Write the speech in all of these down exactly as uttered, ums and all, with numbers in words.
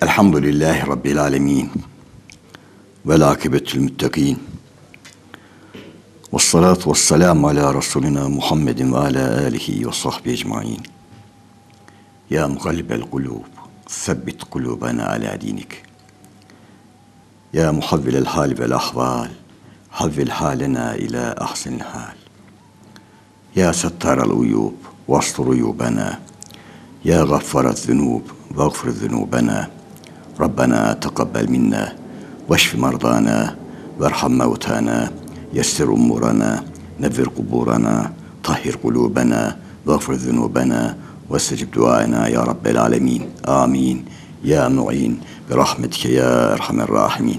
Elhamdülillahi Rabbil alemin. Vel akibetül müttakîn. Vessalatu vesselamu ala Resulina Muhammedin ve ala alihi ve sahbihi ecmaîn. Ya mugallibel kulûb, sebbit kulûbena ala dinik. Ya muhavvilel hal vel ahval, havvil halena ila ahsenil hal. Ya settaral uyub, vastur uyubena. Ya gaffarat zunub, vagfir zunubena. Rabbena teqabbel minna, veşfi mardana, verham mevtana, yessir umurana, nevvir kuburana, tahhir kulubena, vagfir zunubena, vestecib duana ya Rabbel alemin. Amin. Ya mu'in, ve rahmetike ya erhamer rahimin.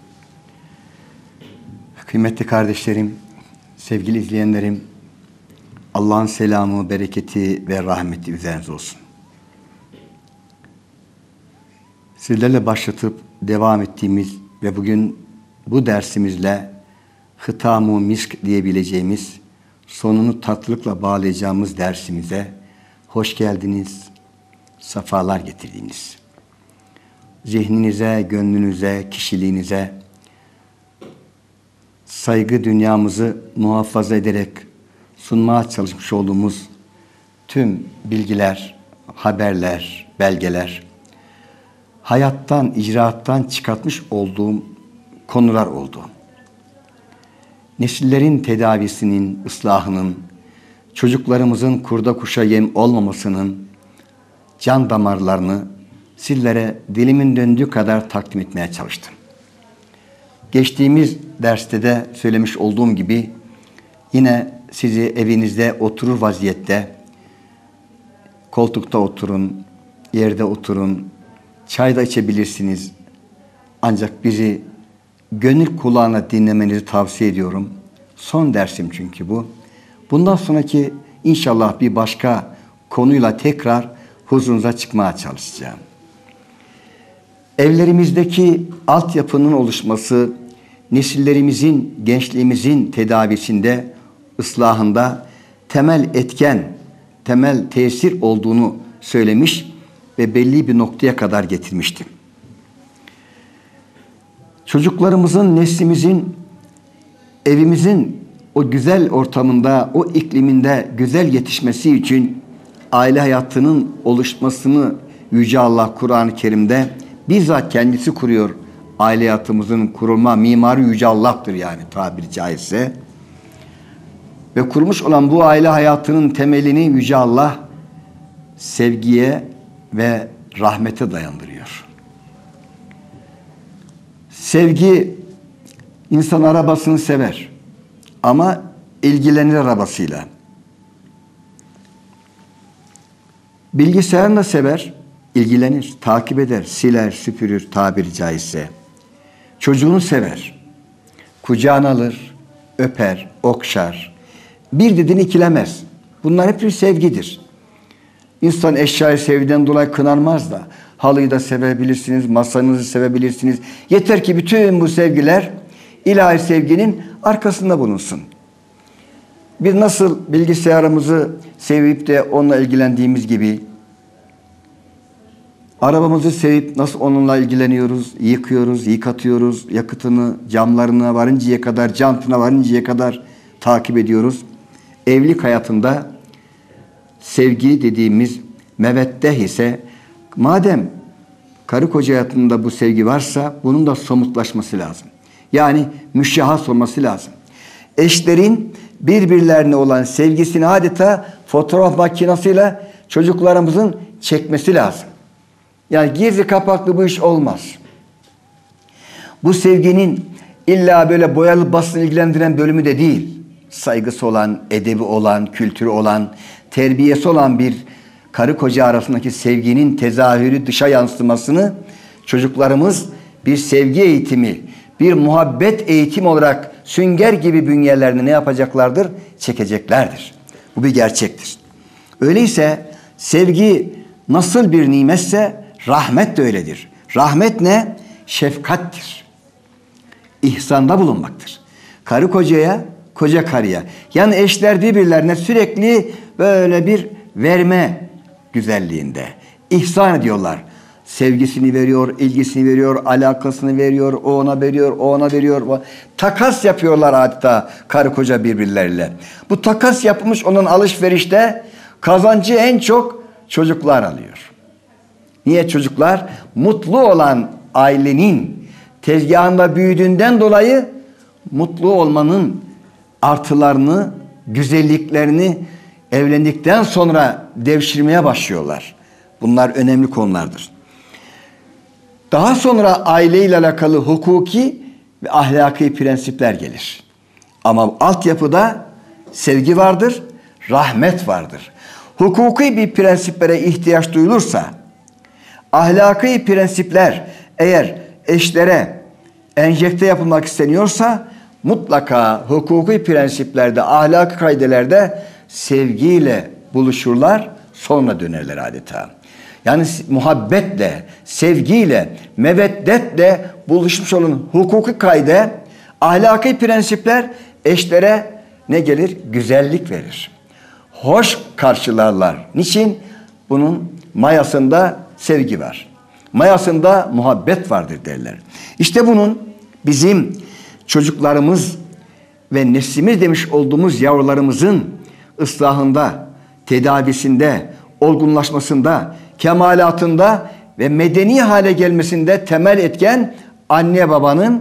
Kıymetli kardeşlerim, sevgili izleyenlerim, Allah'ın selamı, bereketi ve rahmeti üzerinize olsun. Sizlerle başlatıp devam ettiğimiz ve bugün bu dersimizle hıtam-ı misk diyebileceğimiz, sonunu tatlılıkla bağlayacağımız dersimize hoş geldiniz, sefalar getirdiniz. Zihninize, gönlünüze, kişiliğinize saygı dünyamızı muhafaza ederek sunmaya çalışmış olduğumuz tüm bilgiler, haberler, belgeler, hayattan, icraattan çıkartmış olduğum konular oldu. Nesillerin tedavisinin, ıslahının, çocuklarımızın kurda kuşa yem olmamasının can damarlarını sizlere dilimin döndüğü kadar takdim etmeye çalıştım. Geçtiğimiz derste de söylemiş olduğum gibi yine sizi evinizde oturur vaziyette koltukta oturun, yerde oturun, çay da içebilirsiniz. Ancak bizi gönül kulağına dinlemenizi tavsiye ediyorum. Son dersim çünkü bu. Bundan sonraki inşallah bir başka konuyla tekrar huzurunuza çıkmaya çalışacağım. Evlerimizdeki altyapının oluşması, nesillerimizin, gençliğimizin tedavisinde, ıslahında temel etken, temel tesir olduğunu söylemiş ve belli bir noktaya kadar getirmiştim. Çocuklarımızın, neslimizin, evimizin o güzel ortamında, o ikliminde güzel yetişmesi için aile hayatının oluşmasını Yüce Allah Kur'an-ı Kerim'de bizzat kendisi kuruyor. Aile hayatımızın kurulma mimarı Yüce Allah'tır yani tabiri caizse. Ve kurmuş olan bu aile hayatının temelini Yüce Allah sevgiye ve rahmete dayandırıyor. Sevgi, insan arabasını sever ama ilgilenir arabasıyla. Bilgisayarını da sever, ilgilenir, takip eder, siler, süpürür tabiri caizse. Çocuğunu sever, kucağına alır, öper, okşar. Bir dediğini ikilemez. Bunlar hep bir sevgidir. İnsan eşyayı sevgiden dolayı kınanmaz da halıyı da sevebilirsiniz, masanızı sevebilirsiniz. Yeter ki bütün bu sevgiler ilahi sevginin arkasında bulunsun. Biz nasıl bilgisayarımızı sevip de onunla ilgilendiğimiz gibi arabamızı sevip nasıl onunla ilgileniyoruz, yıkıyoruz, yıkatıyoruz, yakıtını, camlarına varıncaya kadar, jantına varıncaya kadar takip ediyoruz. Evlilik hayatında sevgi dediğimiz meveddeh ise madem karı koca hayatında bu sevgi varsa bunun da somutlaşması lazım. Yani müşahhas olması lazım. Eşlerin birbirlerine olan sevgisini adeta fotoğraf makinesiyle çocuklarımızın çekmesi lazım. Yani gizli kapaklı bu iş olmaz. Bu sevginin illa böyle boyalı basını ilgilendiren bölümü de değil. Saygısı olan, edebi olan, kültürü olan, terbiyesi olan bir karı koca arasındaki sevginin tezahürü, dışa yansımasını çocuklarımız bir sevgi eğitimi, bir muhabbet eğitimi olarak sünger gibi bünyelerine ne yapacaklardır? Çekeceklerdir. Bu bir gerçektir. Öyleyse sevgi nasıl bir nimetse rahmet de öyledir. Rahmet ne? Şefkattir. İhsanda bulunmaktır. Karı kocaya, koca karıya. Yani eşler birbirlerine sürekli böyle bir verme güzelliğinde. İhsan ediyorlar. sevgisini veriyor, ilgisini veriyor, alakasını veriyor, o ona veriyor, o ona veriyor. Takas yapıyorlar hatta karı koca birbirleriyle. Bu takas yapılmış onun alışverişte kazancı en çok çocuklar alıyor. Niye çocuklar? Mutlu olan ailenin tezgahında büyüdüğünden dolayı mutlu olmanın artılarını, güzelliklerini evlendikten sonra devşirmeye başlıyorlar. Bunlar önemli konulardır. Daha sonra aileyle alakalı hukuki ve ahlaki prensipler gelir. Ama altyapıda sevgi vardır, rahmet vardır. Hukuki bir prensiplere ihtiyaç duyulursa, ahlaki prensipler eğer eşlere enjekte yapılmak isteniyorsa, mutlaka hukuki prensiplerde, ahlaki kaidelerde sevgiyle buluşurlar, sonra dönerler adeta. Yani muhabbetle, sevgiyle, meveddetle buluşmuş olan hukuki kaide, ahlaki prensipler eşlere ne gelir? Güzellik verir. Hoş karşılarlar. Niçin? Bunun mayasında sevgi var. Mayasında muhabbet vardır derler. İşte bunun bizim çocuklarımız ve neslimiz demiş olduğumuz yavrularımızın ıslahında, tedavisinde, olgunlaşmasında, kemalatında ve medeni hale gelmesinde temel etken anne babanın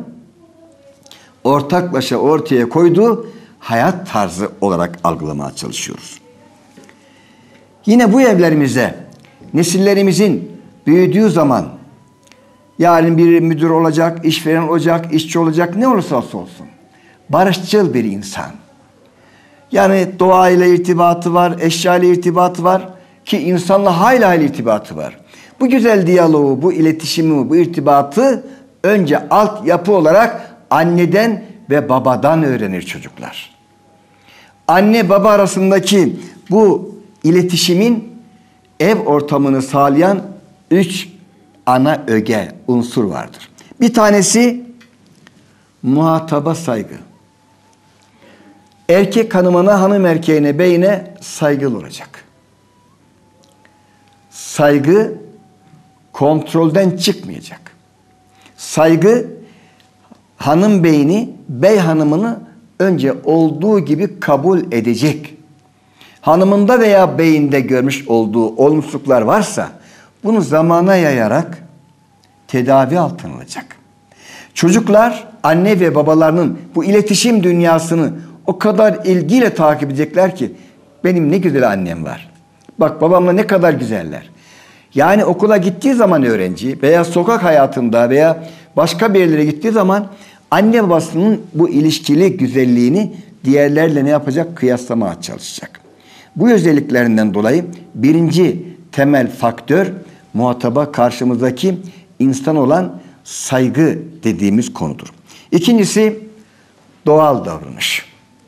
ortaklaşa ortaya koyduğu hayat tarzı olarak algılamaya çalışıyoruz. Yine bu evlerimize nesillerimizin büyüdüğü zaman yarın bir müdür olacak, işveren olacak, işçi olacak, ne olursa olsun barışçıl bir insan. Yani doğayla irtibatı var, eşya ile irtibatı var ki insanla hayli hayli irtibatı var. Bu güzel diyaloğu, bu iletişimi, bu irtibatı önce altyapı olarak anneden ve babadan öğrenir çocuklar. Anne baba arasındaki bu iletişimin ev ortamını sağlayan üç ana öge, unsur vardır. Bir tanesi muhataba saygı. Erkek hanımına, hanım erkeğine, beyine saygılı olacak. Saygı kontrolden çıkmayacak. Saygı hanım beyini, bey hanımını önce olduğu gibi kabul edecek. Hanımında veya beyinde görmüş olduğu olumsuzluklar varsa bunu zamana yayarak tedavi altına alacak. Çocuklar anne ve babalarının bu iletişim dünyasını o kadar ilgiyle takip edecekler ki benim ne güzel annem var. Bak babamla ne kadar güzeller. Yani okula gittiği zaman öğrenci veya sokak hayatında veya başka bir yerlere gittiği zaman anne babasının bu ilişkili güzelliğini diğerlerle ne yapacak? Kıyaslamaya çalışacak. Bu özelliklerinden dolayı birinci temel faktör muhataba karşımızdaki insan olan saygı dediğimiz konudur. İkincisi doğal davranış.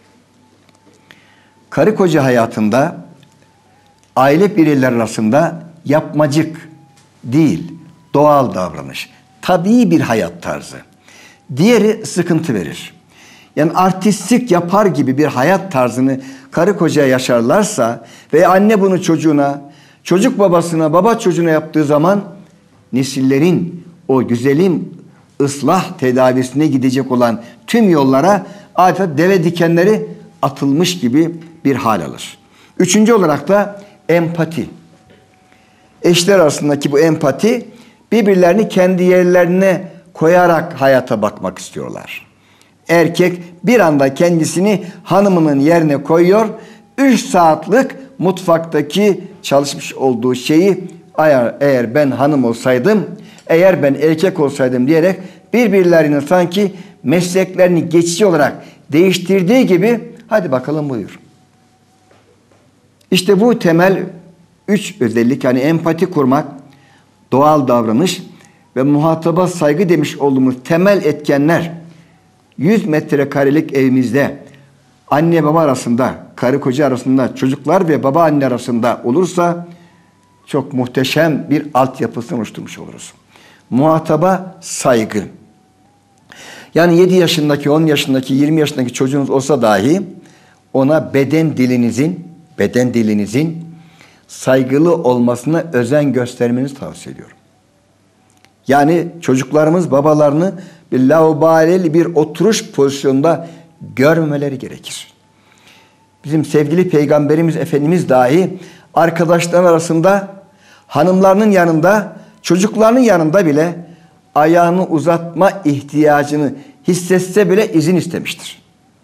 Karı koca hayatında aile bireyleri arasında yapmacık değil, doğal davranış. Tabii bir hayat tarzı. Diğeri sıkıntı verir. Yani artistlik yapar gibi bir hayat tarzını karı koca yaşarlarsa ve anne bunu çocuğuna, çocuk babasına, baba çocuğuna yaptığı zaman nesillerin o güzelim ıslah tedavisine gidecek olan tüm yollara adeta deve dikenleri atılmış gibi bir hal alır. Üçüncü olarak da empati. Eşler arasındaki bu empati, birbirlerini kendi yerlerine koyarak hayata bakmak istiyorlar. Erkek bir anda kendisini hanımının yerine koyuyor. Üç saatlik mutfaktaki çalışmış olduğu şeyi eğer, eğer ben hanım olsaydım, eğer ben erkek olsaydım diyerek birbirlerinin sanki mesleklerini geçici olarak değiştirdiği gibi hadi bakalım buyur. İşte bu temel üç özellik, yani empati kurmak, doğal davranış ve muhataba saygı demiş olduğumuz temel etkenler yüz metrekarelik evimizde anne baba arasında, karı koca arasında, çocuklar ve baba anne arasında olursa çok muhteşem bir altyapısını oluşturmuş oluruz. Muhataba saygı. Yani yedi yaşındaki, on yaşındaki, yirmi yaşındaki çocuğunuz olsa dahi ona beden dilinizin, beden dilinizin saygılı olmasına özen göstermenizi tavsiye ediyorum. Yani çocuklarımız babalarını bir laubaleli bir oturuş pozisyonunda görmemeleri gerekir. Bizim sevgili Peygamberimiz Efendimiz dahi arkadaşlar arasında, hanımlarının yanında, çocuklarının yanında bile ayağını uzatma ihtiyacını hissetse bile izin istemiştir.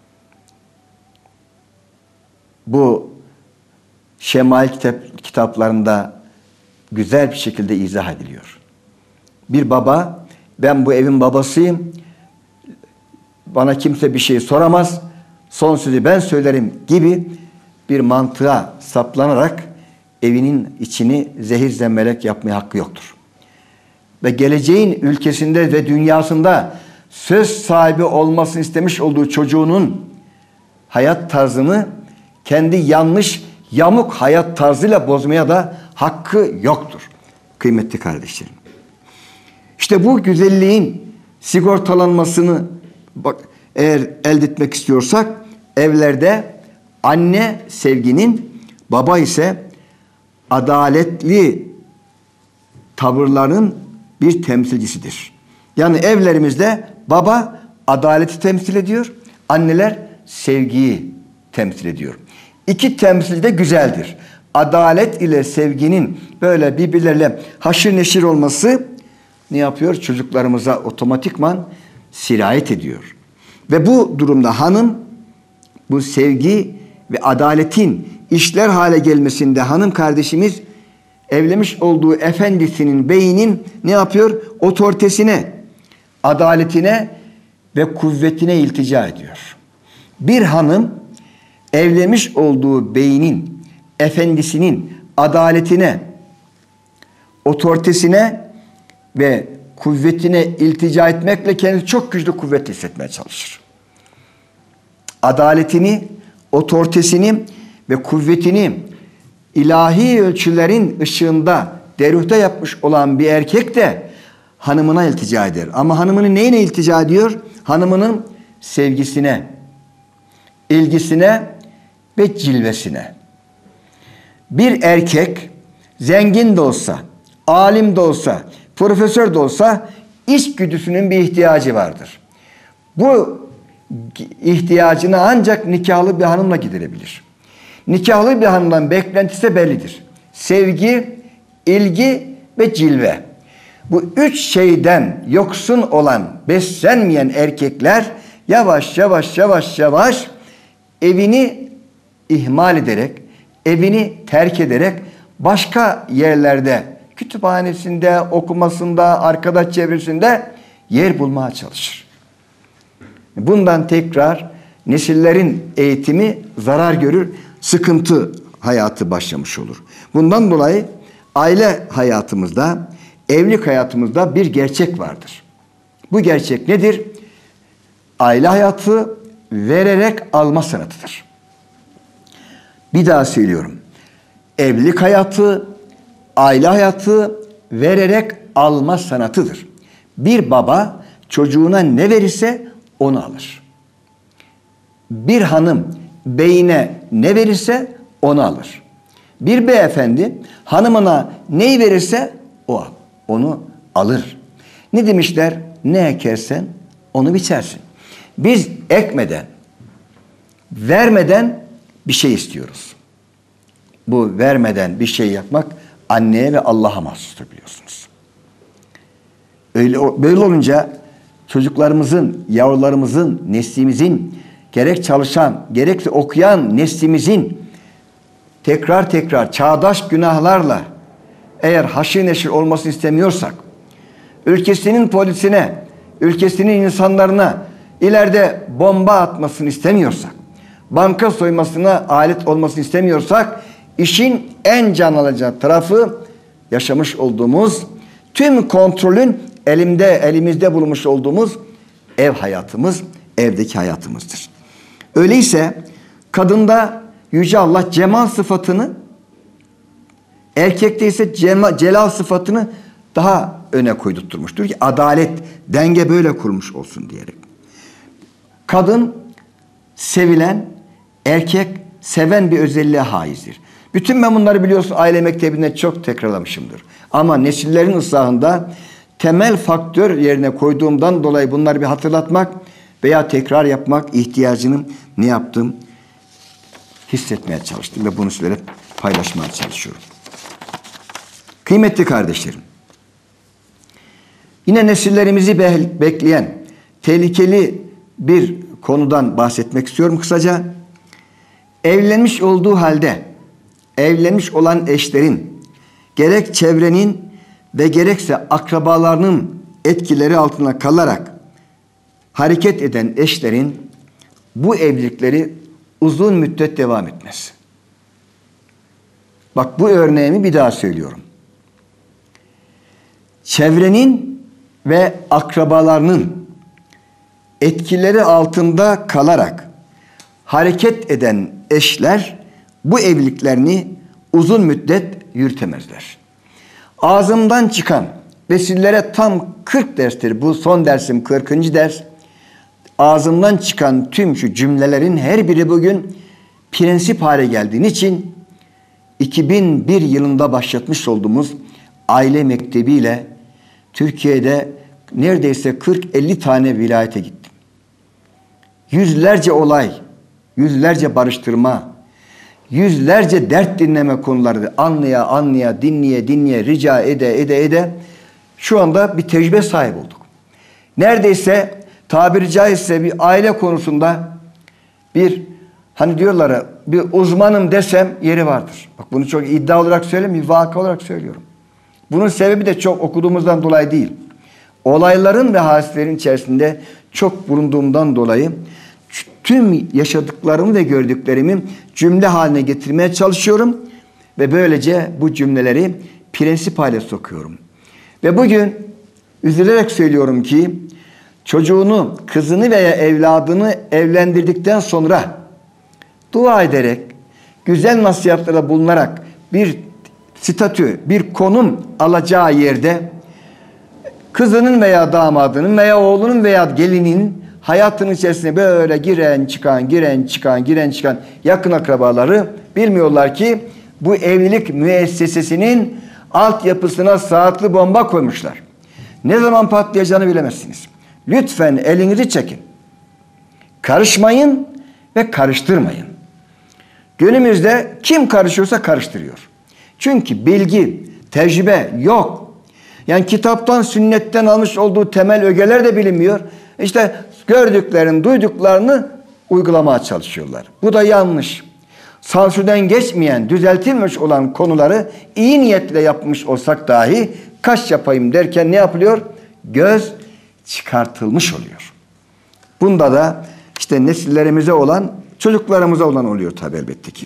Bu şemail kitap, kitaplarında güzel bir şekilde izah ediliyor. Bir baba, ben bu evin babasıyım, bana kimse bir şey soramaz, son sözü ben söylerim gibi bir mantığa saplanarak evinin içini zehir zemberek yapmaya hakkı yoktur. Ve geleceğin ülkesinde ve dünyasında söz sahibi olmasını istemiş olduğu çocuğunun hayat tarzını kendi yanlış, yamuk hayat tarzıyla bozmaya da hakkı yoktur. Kıymetli kardeşlerim. İşte bu güzelliğin sigortalanmasını bak, eğer elde etmek istiyorsak evlerde anne sevginin, baba ise adaletli tavırların bir temsilcisidir. Yani evlerimizde baba adaleti temsil ediyor, anneler sevgiyi temsil ediyor. İki temsil de güzeldir. Adalet ile sevginin böyle birbirleriyle haşır neşir olması ne yapıyor? Çocuklarımıza otomatikman sirayet ediyor. Ve bu durumda hanım bu sevgi ve adaletin işler hale gelmesinde hanım kardeşimiz evlenmiş olduğu efendisinin, beyinin ne yapıyor? Otoritesine, adaletine ve kuvvetine iltica ediyor. Bir hanım evlenmiş olduğu beyinin, efendisinin adaletine, otoritesine ve kuvvetine iltica etmekle kendini çok güçlü, kuvvetli hissetmeye çalışır. Adaletini, otoritesini ve kuvvetini ilahi ölçülerin ışığında deruhta yapmış olan bir erkek de hanımına iltica eder. Ama hanımının neyine iltica ediyor? Hanımının sevgisine, ilgisine ve cilvesine. Bir erkek zengin de olsa, alim de olsa, profesör de olsa içgüdüsünün bir ihtiyacı vardır. Bu ihtiyacını ancak nikahlı bir hanımla giderebilir. Nikahlı bir hanımdan beklentisi bellidir. Sevgi, ilgi ve cilve. Bu üç şeyden yoksun olan, beslenmeyen erkekler yavaş yavaş yavaş yavaş evini ihmal ederek, evini terk ederek başka yerlerde, kütüphanesinde, okumasında, arkadaş çevresinde yer bulmaya çalışır. Bundan tekrar nesillerin eğitimi zarar görür, sıkıntı hayatı başlamış olur. Bundan dolayı aile hayatımızda, evlilik hayatımızda bir gerçek vardır. Bu gerçek nedir? Aile hayatı vererek alma sanatıdır. Bir daha söylüyorum. Evlilik hayatı, aile hayatı vererek alma sanatıdır. Bir baba çocuğuna ne verirse onu alır. Bir hanım beyine ne verirse onu alır. Bir beyefendi hanımına neyi verirse o onu alır. Ne demişler? Ne ekersen onu biçersin. Biz ekmeden, vermeden bir şey istiyoruz. Bu vermeden bir şey yapmak anneye ve Allah'a mahsustur, biliyorsunuz. Öyle, böyle olunca çocuklarımızın, yavrularımızın, neslimizin, gerek çalışan, gerekse okuyan neslimizin tekrar tekrar çağdaş günahlarla eğer haşır neşir olmasını istemiyorsak, ülkesinin polisine, ülkesinin insanlarına ileride bomba atmasını istemiyorsak, banka soymasına alet olmasını istemiyorsak, işin en can alacağı tarafı yaşamış olduğumuz, tüm kontrolün elimde, elimizde bulmuş olduğumuz ev hayatımız, evdeki hayatımızdır. Öyleyse kadında Yüce Allah cemal sıfatını, erkekte ise cema, celal sıfatını daha öne koydurtmuştur ki adalet, denge böyle kurmuş olsun diyerek. Kadın sevilen, erkek seven bir özelliğe haizdir. Bütün ben bunları biliyorsun aile mektebinde çok tekrarlamışımdır. Ama nesillerin ıslahında temel faktör yerine koyduğumdan dolayı bunları bir hatırlatmak veya tekrar yapmak ihtiyacını ne yaptım? Hissetmeye çalıştım ve bunu sizlere paylaşmaya çalışıyorum. Kıymetli kardeşlerim, yine nesillerimizi be- bekleyen tehlikeli bir konudan bahsetmek istiyorum kısaca. Evlenmiş olduğu halde evlenmiş olan eşlerin gerek çevrenin ve gerekse akrabalarının etkileri altına kalarak hareket eden eşlerin bu evlilikleri uzun müddet devam etmez. Bak, bu örneğimi bir daha söylüyorum. Çevrenin ve akrabalarının etkileri altında kalarak hareket eden eşler bu evliliklerini uzun müddet yürütemezler. Ağzımdan çıkan ve sizlere tam kırk derstir. Bu son dersim kırkıncı ders. Ağzımdan çıkan tüm şu cümlelerin her biri bugün prensip hale geldiği için iki bin bir yılında başlatmış olduğumuz aile mektebiyle Türkiye'de neredeyse kırk elli tane vilayete gittim. Yüzlerce olay, yüzlerce barıştırma, yüzlerce dert dinleme konuları anlaya anlaya, dinleye dinleye, rica ede ede ede şu anda bir tecrübe sahibi olduk. Neredeyse tabiri caizse bir aile konusunda bir, hani diyorlar ya, bir uzmanım desem yeri vardır. Bak, bunu çok iddia olarak söylemiyorum, bir vaka olarak söylüyorum. Bunun sebebi de çok okuduğumuzdan dolayı değil. Olayların ve hadiselerin içerisinde çok bulunduğumdan dolayı tüm yaşadıklarımı ve gördüklerimi cümle haline getirmeye çalışıyorum ve böylece bu cümleleri prensip hale sokuyorum. Ve bugün üzülerek söylüyorum ki çocuğunu, kızını veya evladını evlendirdikten sonra dua ederek, güzel nasihatlara bulunarak bir statü, bir konum alacağı yerde kızının veya damadının veya oğlunun veya gelinin hayatının içerisine böyle giren çıkan, giren çıkan, giren çıkan yakın akrabaları bilmiyorlar ki bu evlilik müessesesinin altyapısına saatli bomba koymuşlar. Ne zaman patlayacağını bilemezsiniz. Lütfen elinizi çekin. Karışmayın ve karıştırmayın. Günümüzde kim karışıyorsa karıştırıyor. Çünkü bilgi, tecrübe yok. Yani kitaptan, sünnetten almış olduğu temel ögeler de bilinmiyor. İşte gördüklerini, duyduklarını uygulamaya çalışıyorlar. Bu da yanlış. Sansürden geçmeyen, düzeltilmiş olan konuları iyi niyetle yapmış olsak dahi kaş yapayım derken ne yapılıyor? Göz çıkartılmış oluyor. Bunda da işte nesillerimize olan, çocuklarımıza olan oluyor tabi elbette ki.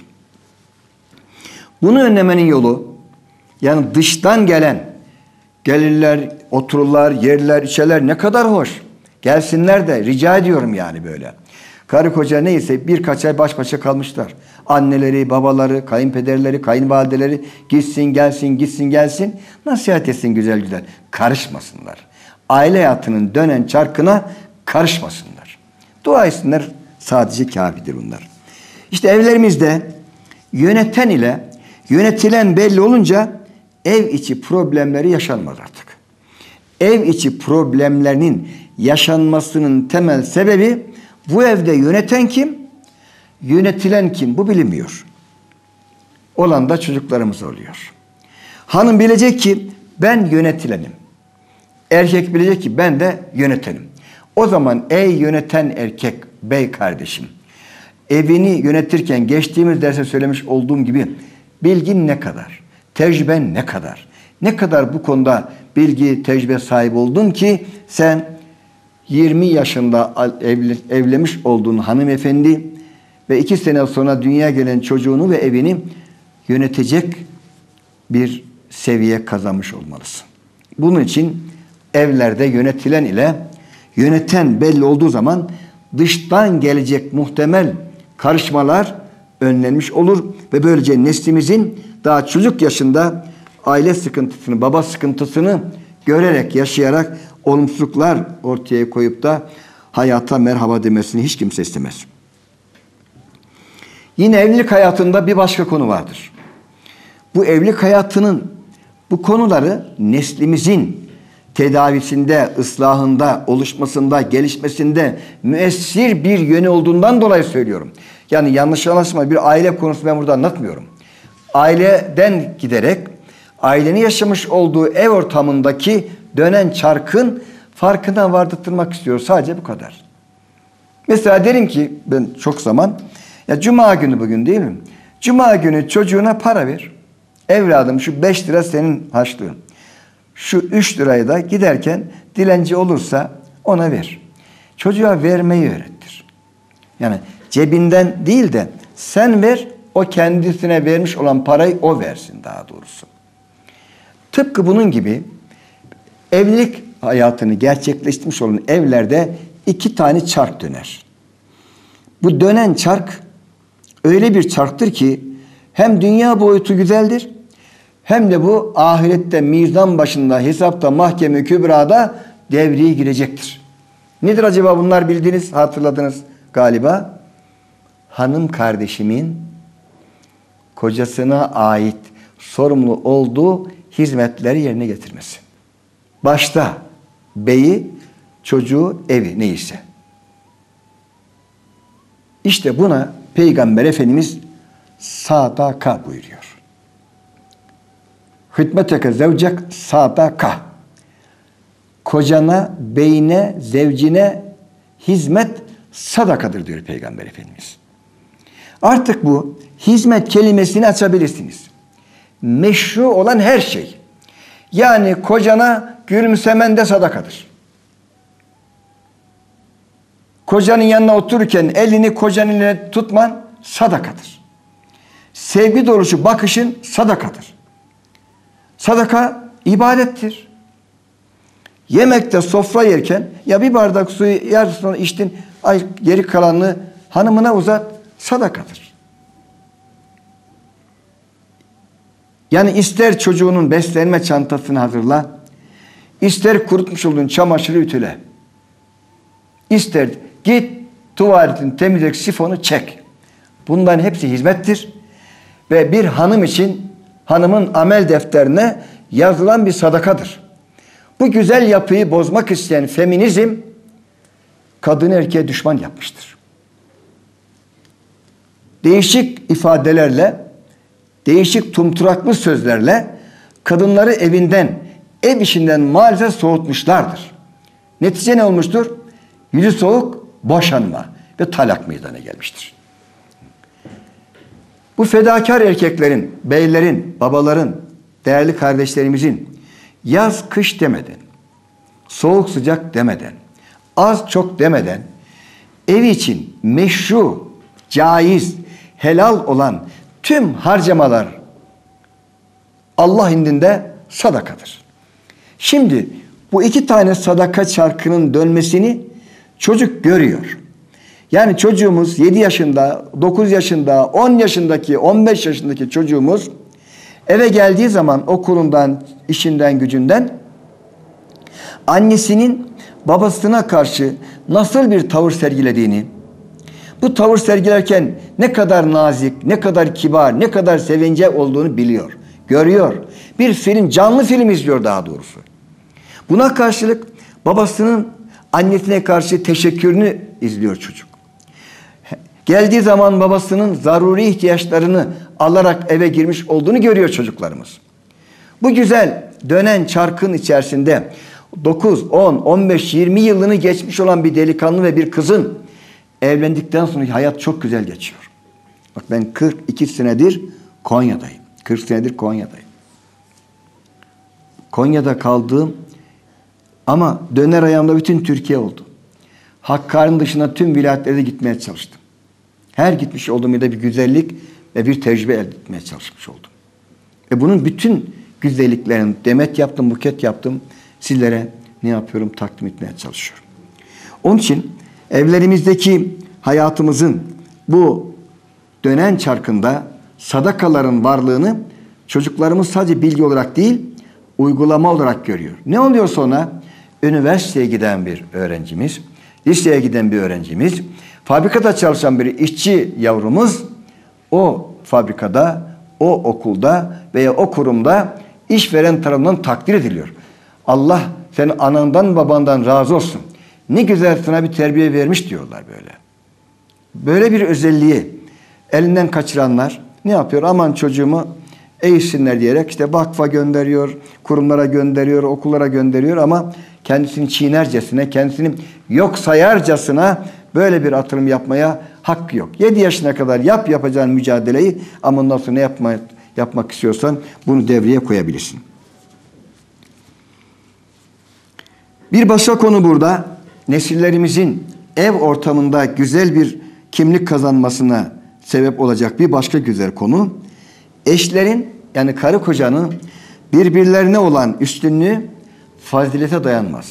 Bunu önlemenin yolu, yani dıştan gelen, gelirler, otururlar, yerler, içerler, ne kadar hoş. Gelsinler de rica ediyorum yani böyle. Karı koca neyse birkaç ay baş başa kalmışlar. Anneleri, babaları, kayınpederleri, kayınvalideleri gitsin gelsin, gitsin gelsin. Nasihat etsin güzel güzel. Karışmasınlar. Aile hayatının dönen çarkına karışmasınlar. Dua etsinler, sadece kafidir bunlar. İşte evlerimizde yöneten ile yönetilen belli olunca ev içi problemleri yaşanmaz artık. Ev içi problemlerinin yaşanmasının temel sebebi bu evde yöneten kim, yönetilen kim, bu bilinmiyor. Olan da çocuklarımız oluyor. Hanım bilecek ki ben yönetilenim. Erkek bilecek ki ben de yönetenim. O zaman ey yöneten erkek, bey kardeşim, evini yönetirken geçtiğimiz derse söylemiş olduğum gibi bilgin ne kadar, tecrüben ne kadar, ne kadar bu konuda bilgi, tecrübe sahibi oldun ki sen yirmi yaşında evli, evlenmiş olduğun hanımefendi ve iki sene sonra dünyaya gelen çocuğunu ve evini yönetecek bir seviye kazanmış olmalısın. Bunun için evlerde yönetilen ile yöneten belli olduğu zaman dıştan gelecek muhtemel karışmalar önlenmiş olur ve böylece neslimizin daha çocuk yaşında aile sıkıntısını, baba sıkıntısını görerek, yaşayarak olumsuzluklar ortaya koyup da hayata merhaba demesini hiç kimse istemez. Yine evlilik hayatında bir başka konu vardır. Bu evlilik hayatının bu konuları neslimizin tedavisinde, ıslahında, oluşmasında, gelişmesinde müessir bir yönü olduğundan dolayı söylüyorum. Yani yanlış anlaşılma, bir aile konusu ben burada anlatmıyorum. Aileden giderek ailenin yaşamış olduğu ev ortamındaki dönen çarkın farkına vardırtmak istiyor. Sadece bu kadar. Mesela derim ki ben çok zaman, ya cuma günü bugün değil mi? Cuma günü çocuğuna para ver. Evladım şu beş lira senin harçlığın. Şu üç lirayı da giderken dilenci olursa ona ver. Çocuğa vermeyi öğrettir. Yani cebinden değil de sen ver, o kendisine vermiş olan parayı o versin daha doğrusu. Tıpkı bunun gibi evlilik hayatını gerçekleştirmiş olan evlerde iki tane çark döner. Bu dönen çark öyle bir çarktır ki hem dünya boyutu güzeldir, hem de bu ahirette mizan başında, hesapta, mahkeme kübrada devreye girecektir. Nedir acaba bunlar, bildiğiniz, hatırladınız galiba? Hanım kardeşimin kocasına ait sorumlu olduğu hizmetleri yerine getirmesi. Başta beyi, çocuğu, evi neyse. İşte buna Peygamber Efendimiz sadaka buyuruyor. Hütmeteke zevcek sadaka. Kocana, beyine, zevcine hizmet sadakadır diyor Peygamber Efendimiz. Artık bu hizmet kelimesini açabilirsiniz. Meşru olan her şey. Yani kocana gülümsemen de sadakadır. Kocanın yanına otururken elini kocanın eline tutman sadakadır. Sevgi dolusu bakışın sadakadır. Sadaka ibadettir. Yemekte, sofra yerken ya bir bardak suyu yarısını içtin, ay geri kalanını hanımına uzat, sadakadır. Yani ister çocuğunun beslenme çantasını hazırla, ister kurutmuş olduğun çamaşırı ütüle, ister git tuvaletin temizlik sifonu çek. Bunların hepsi hizmettir ve bir hanım için hanımın amel defterine yazılan bir sadakadır. Bu güzel yapıyı bozmak isteyen feminizm kadını erkeğe düşman yapmıştır. Değişik ifadelerle, değişik tumturaklı sözlerle kadınları evinden, ev işinden maalesef soğutmuşlardır. Netice ne olmuştur? Yüzü soğuk boşanma ve talak meydana gelmiştir. Bu fedakar erkeklerin, beylerin, babaların, değerli kardeşlerimizin yaz kış demeden, soğuk sıcak demeden, az çok demeden ev için meşru, caiz, helal olan tüm harcamalar Allah indinde sadakadır. Şimdi bu iki tane sadaka çarkının dönmesini çocuk görüyor. Yani çocuğumuz yedi yaşında, dokuz yaşında, on yaşındaki, on beş yaşındaki çocuğumuz eve geldiği zaman okulundan, işinden, gücünden annesinin babasına karşı nasıl bir tavır sergilediğini, bu tavır sergilerken ne kadar nazik, ne kadar kibar, ne kadar sevince olduğunu biliyor, görüyor. Bir film, canlı film izliyor daha doğrusu. Buna karşılık babasının annesine karşı teşekkürünü izliyor çocuk. Geldiği zaman babasının zaruri ihtiyaçlarını alarak eve girmiş olduğunu görüyor çocuklarımız. Bu güzel dönen çarkın içerisinde dokuz, on, on beş, yirmi yılını geçmiş olan bir delikanlı ve bir kızın evlendikten sonra hayat çok güzel geçiyor. Bak ben kırk iki senedir Konya'dayım. kırk senedir Konya'dayım. Konya'da kaldığım ama döner ayağımda bütün Türkiye oldu. Hakkari'nin dışında tüm vilayetlere gitmeye çalıştım. Her gitmiş olduğum yerde bir güzellik ve bir tecrübe elde etmeye çalışmış oldum. Ve bunun bütün güzelliklerini demet yaptım, buket yaptım. Sizlere ne yapıyorum? Takdim etmeye çalışıyorum. Onun için evlerimizdeki hayatımızın bu dönen çarkında sadakaların varlığını çocuklarımız sadece bilgi olarak değil, uygulama olarak görüyor. Ne oluyor sonra? Üniversiteye giden bir öğrencimiz, liseye giden bir öğrencimiz, fabrikada çalışan bir işçi yavrumuz o fabrikada, o okulda veya o kurumda işveren tarafından takdir ediliyor. Allah senin anandan babandan razı olsun. Ne güzel sana bir terbiye vermiş diyorlar böyle. Böyle bir özelliği elinden kaçıranlar ne yapıyor? Aman çocuğumu eğitsinler diyerek işte vakfa gönderiyor, kurumlara gönderiyor, okullara gönderiyor ama kendisini çiğnercesine, kendisini yok sayarcasına böyle bir atılım yapmaya hakkı yok. yedi yaşına kadar yap yapacağın mücadeleyi ama ondan sonra ne yapma, yapmak istiyorsan bunu devreye koyabilirsin. Bir başka konu burada nesillerimizin ev ortamında güzel bir kimlik kazanmasına sebep olacak bir başka güzel konu. Eşlerin yani karı kocanın birbirlerine olan üstünlüğü fazilete dayanmaz.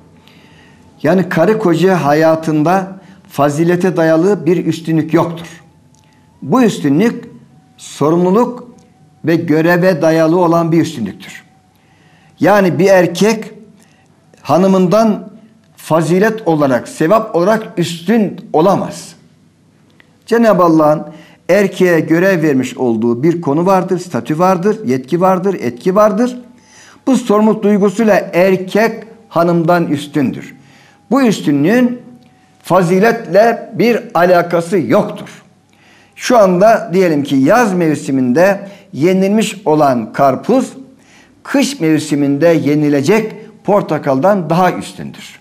Yani karı koca hayatında fazilete dayalı bir üstünlük yoktur. Bu üstünlük sorumluluk ve göreve dayalı olan bir üstünlüktür. Yani bir erkek hanımından fazilet olarak, sevap olarak üstün olamaz. Cenab-ı Allah'ın erkeğe görev vermiş olduğu bir konu vardır, statü vardır, yetki vardır, etki vardır. Bu sorumluluk duygusuyla erkek hanımdan üstündür. Bu üstünlüğün faziletle bir alakası yoktur. Şu anda diyelim ki yaz mevsiminde yenilmiş olan karpuz, kış mevsiminde yenilecek portakaldan daha üstündür.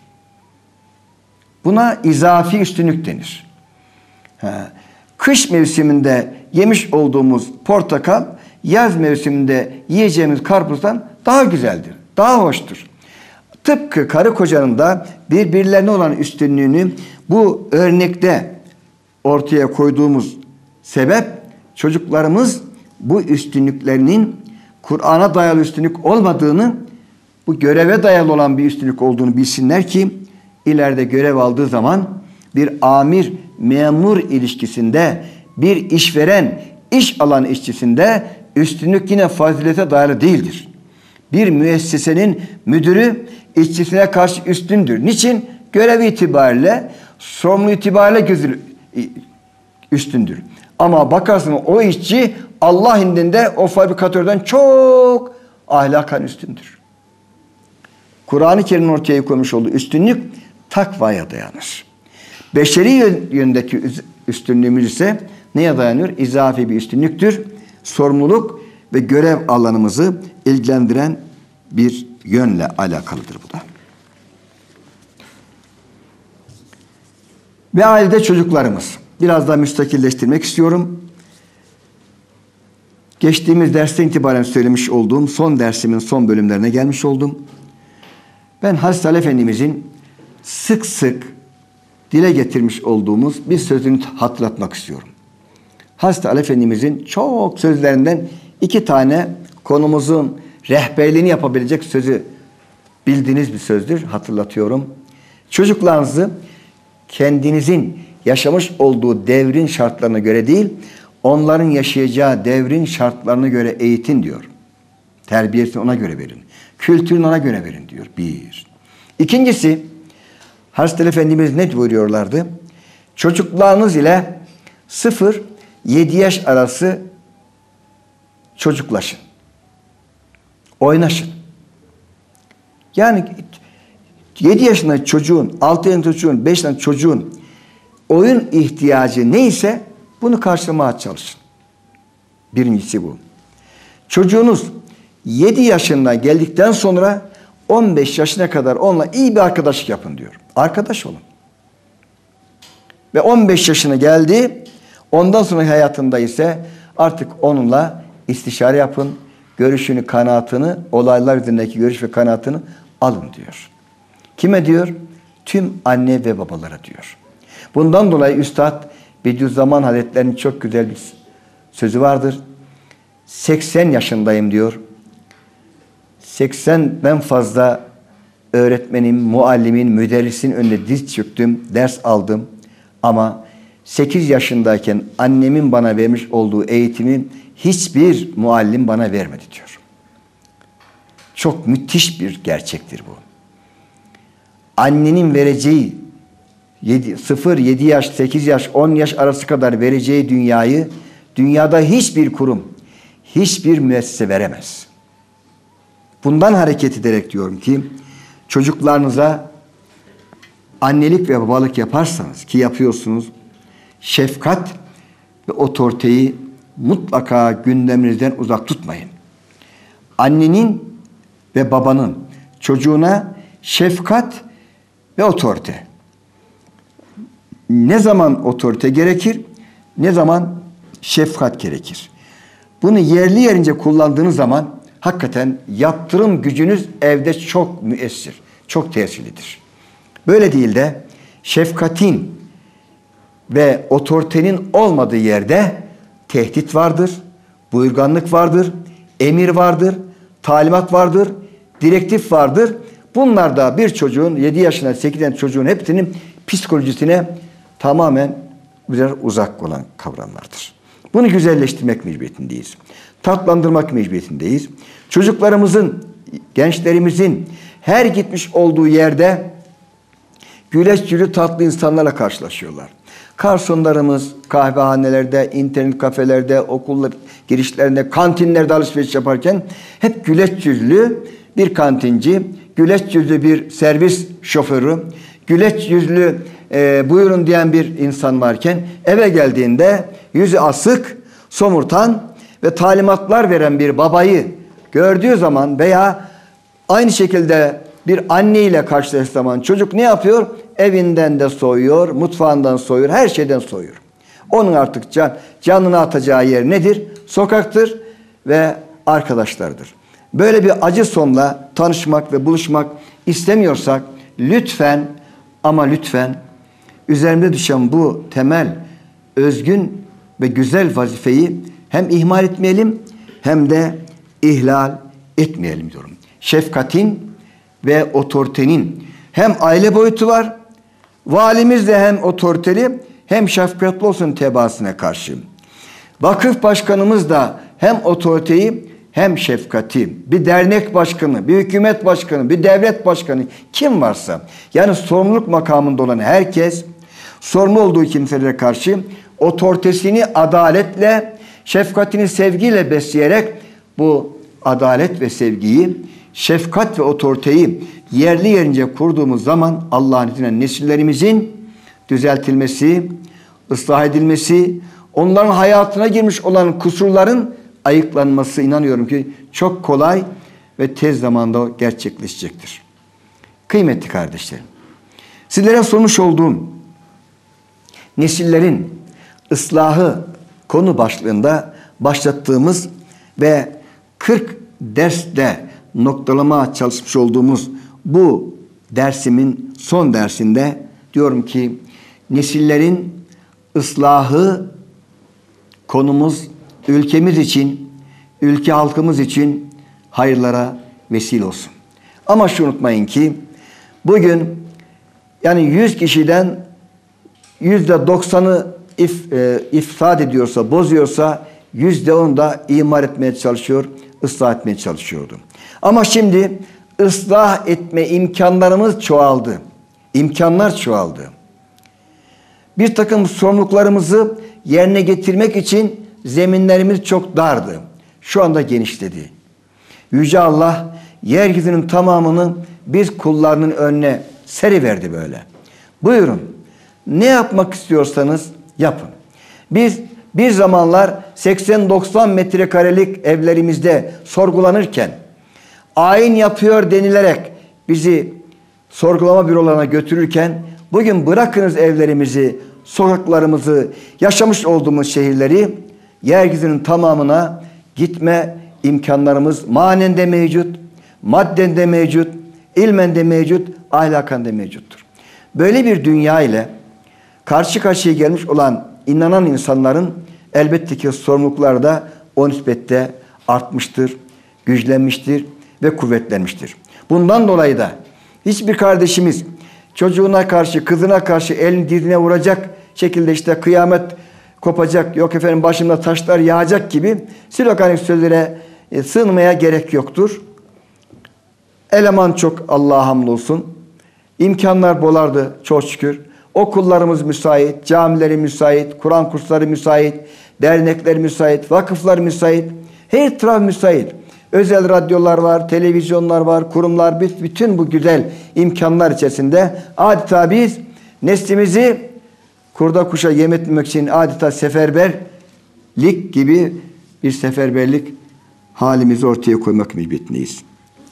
Buna izafi üstünlük denir. Ha. Kış mevsiminde yemiş olduğumuz portakal, yaz mevsiminde yiyeceğimiz karpuzdan daha güzeldir, daha hoştur. Tıpkı karı kocanın da birbirlerine olan üstünlüğünü bu örnekte ortaya koyduğumuz sebep çocuklarımız bu üstünlüklerinin Kur'an'a dayalı üstünlük olmadığını, bu göreve dayalı olan bir üstünlük olduğunu bilsinler ki ileride görev aldığı zaman bir amir memur ilişkisinde, bir işveren iş alan işçisinde üstünlük yine fazilete dayalı değildir. Bir müessesenin müdürü işçisine karşı üstündür. Niçin? Görev itibariyle, sorumlu itibariyle üstündür. Ama bakarsın o işçi Allah indinde o fabrikatörden çok ahlakan üstündür. Kur'an-ı Kerim'in ortaya koymuş olduğu üstünlük takvaya dayanır. Beşeri yöndeki üstünlüğümüz ise neye dayanıyor? İzafi bir üstünlüktür. Sorumluluk ve görev alanımızı ilgilendiren bir yönle alakalıdır bu da. Ve ailede çocuklarımız. Biraz daha müstakilleştirmek istiyorum. Geçtiğimiz dersten itibaren söylemiş olduğum son dersimin son bölümlerine gelmiş oldum. Ben Hazreti Ali Efendimizin sık sık dile getirmiş olduğumuz bir sözünü hatırlatmak istiyorum. Hazreti Ali Efendimizin çok sözlerinden iki tane konumuzun rehberliğini yapabilecek sözü bildiğiniz bir sözdür. Hatırlatıyorum. Çocuklarınızı kendinizin yaşamış olduğu devrin şartlarına göre değil, onların yaşayacağı devrin şartlarına göre eğitin diyor. Terbiyesini ona göre verin. Kültürünü ona göre verin diyor. Bir. İkincisi, Hazreti Ali Efendimiz ne buyuruyorlardı? Çocuklarınız ile sıfır yedi yaş arası çocuklaşın. Oynaşın. Yani yedi yaşında çocuğun, altı yaşında çocuğun, beş yaşında çocuğun oyun ihtiyacı neyse bunu karşılamaya çalışın. Birincisi bu. Çocuğunuz yedi yaşına geldikten sonra on beş yaşına kadar onunla iyi bir arkadaşlık yapın diyor. Arkadaş olun. Ve on beş yaşına geldi. Ondan sonra hayatında ise artık onunla istişare yapın. Görüşünü, kanaatını, olaylar üzerindeki görüş ve kanaatını alın diyor. Kime diyor? Tüm anne ve babalara diyor. Bundan dolayı Üstad Bediüzzaman Hazretleri'nin çok güzel bir sözü vardır. seksen yaşındayım diyor. seksenden fazla öğretmenin, muallimin, müderrisin önünde diz çöktüm, ders aldım. Ama sekiz yaşındayken annemin bana vermiş olduğu eğitimin hiçbir muallim bana vermedi diyor. Çok müthiş bir gerçektir bu. Annenin vereceği sıfır yedi yaş, sekiz yaş, on yaş arası kadar vereceği dünyayı dünyada hiçbir kurum, hiçbir müessese veremez. Bundan hareket ederek diyorum ki çocuklarınıza annelik ve babalık yaparsanız, ki yapıyorsunuz, şefkat ve otoriteyi mutlaka gündeminizden uzak tutmayın. Annenin ve babanın çocuğuna şefkat ve otorite. Ne zaman otorite gerekir, ne zaman şefkat gerekir. Bunu yerli yerince kullandığınız zaman hakikaten yaptırım gücünüz evde çok müessir, çok tesirlidir. Böyle değil de şefkatin ve otoritenin olmadığı yerde tehdit vardır, buyurganlık vardır, emir vardır, talimat vardır, direktif vardır. Bunlar da bir çocuğun, yedi yaşına sekiz yaşında çocuğun hepsinin psikolojisine tamamen birer uzak olan kavramlardır. Bunu güzelleştirmek mecburiyetindeyiz. Tatlandırmak mecburiyetindeyiz. Çocuklarımızın, gençlerimizin her gitmiş olduğu yerde güleç yüzlü tatlı insanlarla karşılaşıyorlar. Garsonlarımız kahvehanelerde, internet kafelerde, okullar girişlerinde, kantinlerde alışveriş yaparken hep güleç yüzlü bir kantinci, güleç yüzlü bir servis şoförü, güleç yüzlü e, buyurun diyen bir insan varken eve geldiğinde yüzü asık, somurtan ve talimatlar veren bir babayı gördüğü zaman veya aynı şekilde bir anneyle karşılaştığı zaman çocuk ne yapıyor? Evinden de soyuyor, mutfağından soyuyor, her şeyden soyuyor. Onun artık can, canını atacağı yer nedir? Sokaktır ve arkadaşlardır. Böyle bir acı sonla tanışmak ve buluşmak istemiyorsak lütfen ama lütfen üzerimize düşen bu temel, özgün ve güzel vazifeyi hem ihmal etmeyelim hem de ihlal etmeyelim diyorum. Şefkatin ve otoritenin hem aile boyutu var, valimiz de hem otoriteli hem şefkatli olsun tebaasına karşı. Vakıf başkanımız da hem otoriteyi hem şefkati, bir dernek başkanı, bir hükümet başkanı, bir devlet başkanı kim varsa, yani sorumluluk makamında olan herkes sorumlu olduğu kimselere karşı otoritesini adaletle, şefkatini sevgiyle besleyerek bu adalet ve sevgiyi, şefkat ve otoriteyi yerli yerince kurduğumuz zaman Allah'ın izniyle nesillerimizin düzeltilmesi, ıslah edilmesi, onların hayatına girmiş olan kusurların ayıklanması inanıyorum ki çok kolay ve tez zamanda gerçekleşecektir. Kıymetli kardeşlerim, sizlere sormuş olduğum nesillerin ıslahı konu başlığında başlattığımız ve kırk derste noktalama çalışmış olduğumuz bu dersimin son dersinde diyorum ki nesillerin ıslahı konumuz ülkemiz için, ülke halkımız için hayırlara vesile olsun. Ama şu unutmayın ki bugün yani yüz kişiden yüzde doksanı if, e, ifsad ediyorsa, bozuyorsa yüzde on da imar etmeye çalışıyor, ıslah etmeye çalışıyordu. Ama şimdi ıslah etme imkanlarımız çoğaldı. İmkanlar çoğaldı. Bir takım sorumluluklarımızı yerine getirmek için zeminlerimiz çok dardı. Şu anda genişledi. Yüce Allah yeryüzünün tamamını biz kullarının önüne seriverdi böyle. Buyurun. Ne yapmak istiyorsanız yapın. Biz bir zamanlar seksen doksan metrekarelik evlerimizde sorgulanırken ayin yapıyor denilerek bizi sorgulama bürolarına götürürken bugün bırakınız evlerimizi, sokaklarımızı, yaşamış olduğumuz şehirleri, yeryüzünün tamamına gitme imkanlarımız manen de mevcut, madden de mevcut, ilmen de mevcut, ahlakan da mevcuttur. Böyle bir dünya ile karşı karşıya gelmiş olan inanan insanların elbette ki sorumlulukları da o nispette artmıştır, güçlenmiştir ve kuvvetlenmiştir. Bundan dolayı da hiçbir kardeşimiz çocuğuna karşı, kızına karşı elini dizine vuracak şekilde işte kıyamet kopacak, yok efendim başımda taşlar yağacak gibi sloganik sözlere e, sığınmaya gerek yoktur. Eleman çok, Allah'a hamdolsun. İmkanlar bolardı çok şükür. Okullarımız müsait, camileri müsait, Kur'an kursları müsait, dernekler müsait, vakıflar müsait, her taraf müsait. Özel radyolar var, televizyonlar var, kurumlar, bütün bu güzel imkanlar içerisinde adeta biz neslimizi kurda kuşa yem etmemek için adeta seferberlik gibi bir seferberlik halimizi ortaya koymak mecburiyetindeyiz.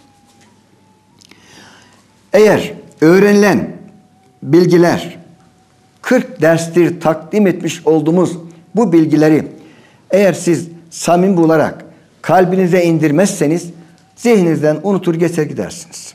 Eğer öğrenilen bilgiler kırk derstir takdim etmiş olduğumuz bu bilgileri eğer siz samimi olarak kalbinize indirmezseniz zihninizden unutur geçer gidersiniz.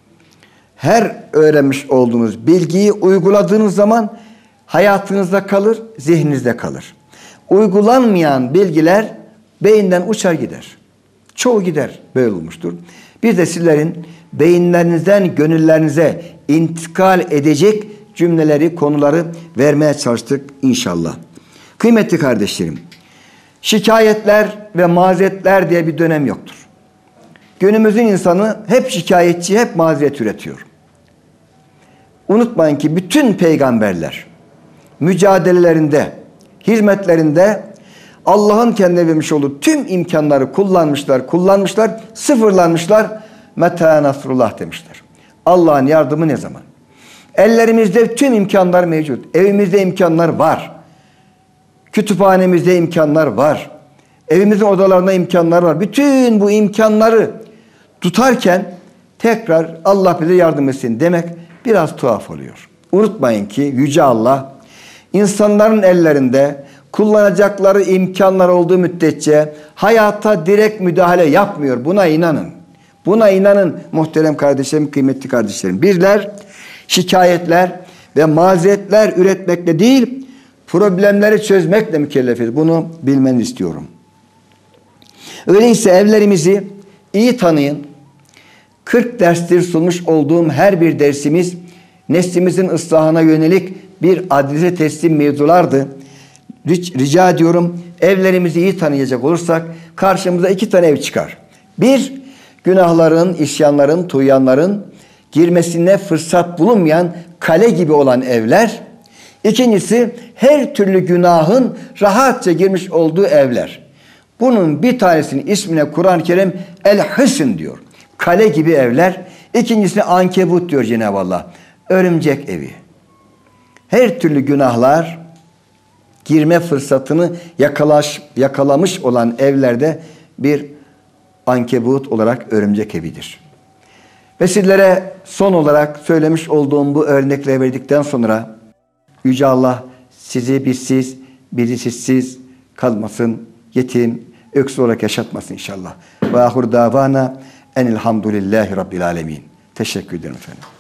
Her öğrenmiş olduğunuz bilgiyi uyguladığınız zaman hayatınızda kalır, zihninizde kalır. Uygulanmayan bilgiler beyinden uçar gider. Çoğu gider. Böyle olmuştur. Biz de sizlerin beyinlerinizden gönüllerinize intikal edecek cümleleri, konuları vermeye çalıştık inşallah. Kıymetli kardeşlerim, şikayetler ve mazeretler diye bir dönem yoktur. Günümüzün insanı hep şikayetçi, hep mazeret üretiyor. Unutmayın ki bütün peygamberler mücadelelerinde, hizmetlerinde Allah'ın kendine vermiş olduğu tüm imkanları kullanmışlar, kullanmışlar, sıfırlanmışlar. Meta nasrullah demişler. Allah'ın yardımı ne zaman? Ellerimizde tüm imkanlar mevcut. Evimizde imkanlar var. Kütüphanemizde imkanlar var. Evimizin odalarında imkanlar var. Bütün bu imkanları tutarken tekrar Allah bize yardım etsin demek biraz tuhaf oluyor. Unutmayın ki Yüce Allah insanların ellerinde kullanacakları imkanlar olduğu müddetçe hayata direkt müdahale yapmıyor. Buna inanın. Buna inanın muhterem kardeşlerim, kıymetli kardeşlerim. Bizler şikayetler ve mazeretler üretmekle değil, problemleri çözmekle mükellefiz. Bunu bilmeni istiyorum. Öyleyse evlerimizi iyi tanıyın. kırk derstir sunmuş olduğum her bir dersimiz neslimizin ıslahına yönelik bir adrese teslim mevzulardı. Rica ediyorum, evlerimizi iyi tanıyacak olursak karşımıza iki tane ev çıkar. Bir, günahların, isyanların, tuğyanların girmesine fırsat bulunmayan kale gibi olan evler. İkincisi, her türlü günahın rahatça girmiş olduğu evler. Bunun bir tanesinin ismine Kur'an-ı Kerim El-Hısn diyor. Kale gibi evler. İkincisine Ankebut diyor Cenab-ı Allah. Örümcek evi. Her türlü günahlar girme fırsatını yakalaş, yakalamış olan evlerde bir ankebut olarak örümcek evidir. Ve sizlere son olarak söylemiş olduğum bu örnekleri verdikten sonra Yüce Allah sizi bizsiz, bizi sizsiz kalmasın, yetim, öksüz olarak yaşatmasın inşallah. Ve ahur davana enilhamdülillahi rabbil alemin. Teşekkür ederim efendim.